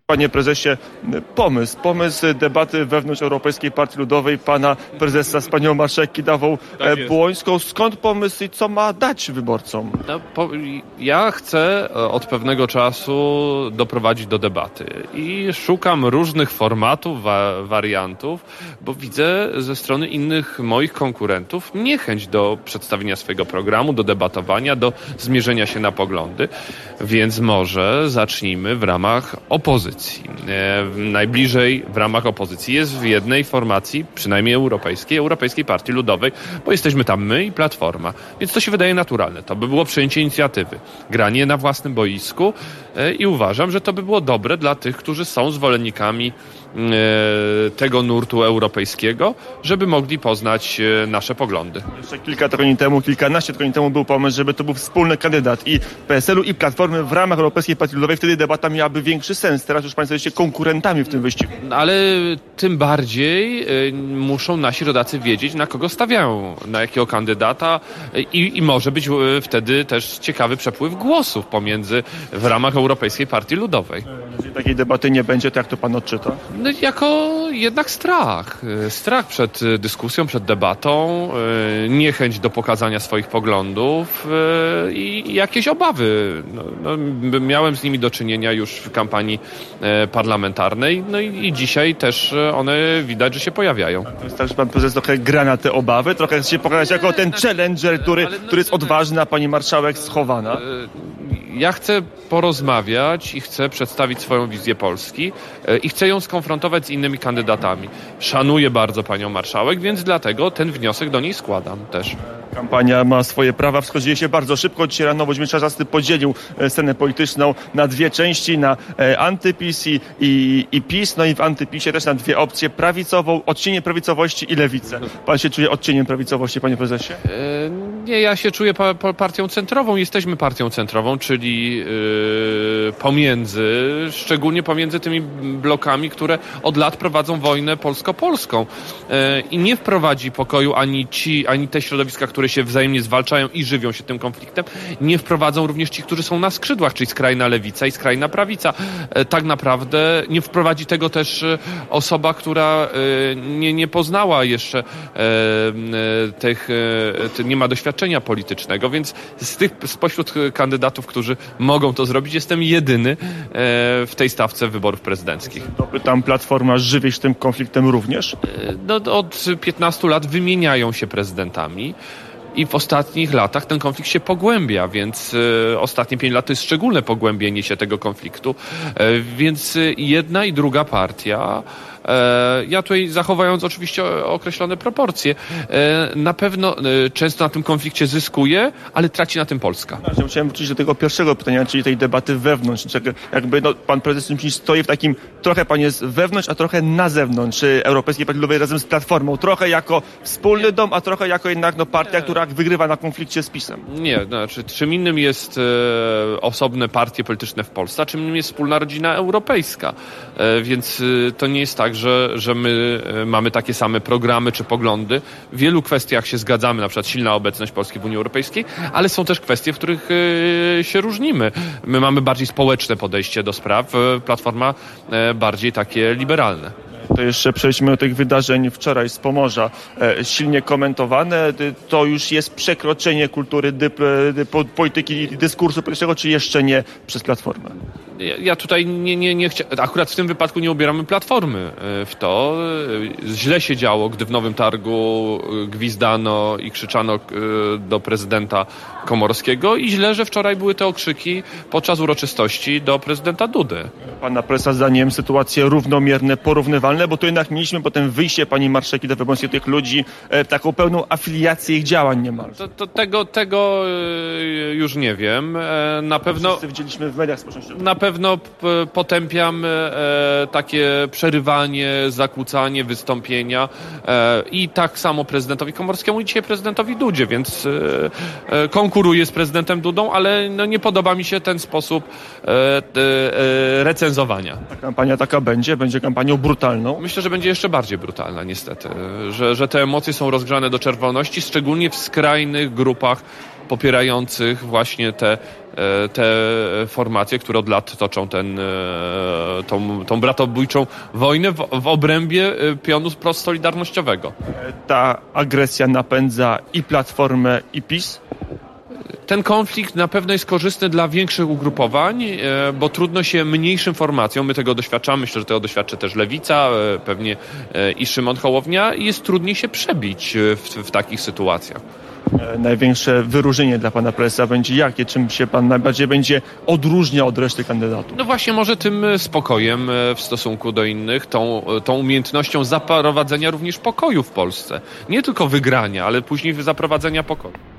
Panie prezesie, pomysł debaty wewnątrz Europejskiej Partii Ludowej pana prezesa z panią marszałek Kidawą-Błońską. Skąd pomysł i co ma dać wyborcom? Ja chcę od pewnego czasu doprowadzić do debaty i szukam różnych formatów, wariantów, bo widzę ze strony innych moich konkurentów niechęć do przedstawienia swojego programu, do debatowania, do zmierzenia się na poglądy, więc może zacznijmy w ramach opozycji. Najbliżej w ramach opozycji jest w jednej formacji, przynajmniej Europejskiej Partii Ludowej, bo jesteśmy tam my i Platforma. Więc to się wydaje naturalne. To by było przejęcie inicjatywy. Granie na własnym boisku i uważam, że to by było dobre dla tych, którzy są zwolennikami tego nurtu europejskiego, żeby mogli poznać nasze poglądy. Jeszcze kilkanaście tygodni temu był pomysł, żeby to był wspólny kandydat i PSL-u i Platformy w ramach Europejskiej Partii Ludowej. Wtedy debata miałaby większy sens. Teraz już państwo jesteście konkurentami w tym wyścigu. Ale tym bardziej muszą nasi rodacy wiedzieć, na kogo stawiają, na jakiego kandydata i może być wtedy też ciekawy przepływ głosów w ramach Europejskiej Partii Ludowej. Jeżeli takiej debaty nie będzie, to jak to pan odczyta? No, jako jednak strach. Strach przed dyskusją, przed debatą, niechęć do pokazania swoich poglądów i jakieś obawy. Miałem z nimi do czynienia już w kampanii parlamentarnej, no i dzisiaj też one widać, że się pojawiają. To jest tak, że pan prezes trochę gra na te obawy, trochę chce się pokazać jako ten challenger, który jest odważny, a pani marszałek schowana. Ja chcę porozmawiać i chcę przedstawić swoją wizję Polski i chcę ją skonfrontować z innymi kandydatami. Szanuję bardzo panią marszałek, więc dlatego ten wniosek do niej składam też. Kampania ma swoje prawa, wschodzuje się bardzo szybko. Dzisiaj rano Włodzimierz Czarzasty podzielił scenę polityczną na dwie części, na antyPiS i PiS, no i w antyPiSie też na dwie opcje, prawicową, odcienie prawicowości i lewicę. Pan się czuje odcieniem prawicowości, panie prezesie? Nie, ja się czuję partią centrową. Jesteśmy partią centrową, czyli szczególnie pomiędzy tymi blokami, które od lat prowadzą wojnę polsko-polską. I nie wprowadzi pokoju ani te środowiska, które się wzajemnie zwalczają i żywią się tym konfliktem, nie wprowadzą również ci, którzy są na skrzydłach, czyli skrajna lewica i skrajna prawica. Tak naprawdę nie wprowadzi tego też osoba, która nie poznała jeszcze nie ma doświadczenia politycznego, więc spośród kandydatów, którzy mogą to zrobić, jestem jedyny w tej stawce wyborów prezydenckich. Dopytam, Platforma żywi się tym konfliktem również? Od 15 lat wymieniają się prezydentami. I w ostatnich latach ten konflikt się pogłębia, więc ostatnie 5 lat to jest szczególne pogłębienie się tego konfliktu. Więc jedna i druga partia, ja tutaj zachowając oczywiście określone proporcje, na pewno często na tym konflikcie zyskuje, ale traci na tym Polska. Chciałem wrócić do tego pierwszego pytania, czyli tej debaty wewnątrz. Pan prezes stoi w takim, trochę pan jest wewnątrz, a trochę na zewnątrz Europejskiej Partii Ludowej razem z Platformą. Trochę jako wspólny dom, a trochę jako jednak partia, która wygrywa na konflikcie z PiS-em. Nie, czym innym jest osobne partie polityczne w Polsce, a czym innym jest wspólna rodzina europejska. Więc to nie jest tak, że my mamy takie same programy czy poglądy. W wielu kwestiach się zgadzamy, na przykład silna obecność Polski w Unii Europejskiej, ale są też kwestie, w których się różnimy. My mamy bardziej społeczne podejście do spraw, Platforma bardziej takie liberalne. To jeszcze przejdźmy do tych wydarzeń wczoraj z Pomorza. Silnie komentowane. To już jest przekroczenie kultury polityki i dyskursu politycznego, czy jeszcze nie przez Platformę? Ja tutaj nie chciałem, akurat w tym wypadku nie ubieramy Platformy w to. Źle się działo, gdy w Nowym Targu gwizdano i krzyczano do prezydenta Komorowskiego i źle, że wczoraj były te okrzyki podczas uroczystości do prezydenta Dudy. Pana prezesa zdaniem sytuacje równomierne, porównywalne, bo tu jednak mieliśmy potem wyjście pani marszałek Kidawy-Błońskiej tych ludzi, taką pełną afiliację ich działań niemal. Tego już nie wiem. Na pewno wszyscy widzieliśmy w mediach społecznościowych. Na pewno potępiam takie przerywanie, zakłócanie wystąpienia i tak samo prezydentowi Komorowskiemu i dzisiaj prezydentowi Dudzie, więc konkuruję z prezydentem Dudą, ale nie podoba mi się ten sposób recenzowania. Ta kampania taka będzie kampanią brutalną? Myślę, że będzie jeszcze bardziej brutalna niestety, że te emocje są rozgrzane do czerwoności, szczególnie w skrajnych grupach popierających właśnie te formacje, które od lat toczą tą bratobójczą wojnę w obrębie pionu prosolidarnościowego. Ta agresja napędza i Platformę, i PiS? Ten konflikt na pewno jest korzystny dla większych ugrupowań, bo trudno się mniejszym formacjom, my tego doświadczamy, myślę, że tego doświadczy też Lewica, pewnie i Szymon Hołownia, i jest trudniej się przebić w takich sytuacjach. Największe wyróżnienie dla pana prezesa będzie jakie? Czym się pan najbardziej będzie odróżniał od reszty kandydatów? No właśnie może tym spokojem w stosunku do innych, tą umiejętnością zaprowadzenia również pokoju w Polsce. Nie tylko wygrania, ale później zaprowadzenia pokoju.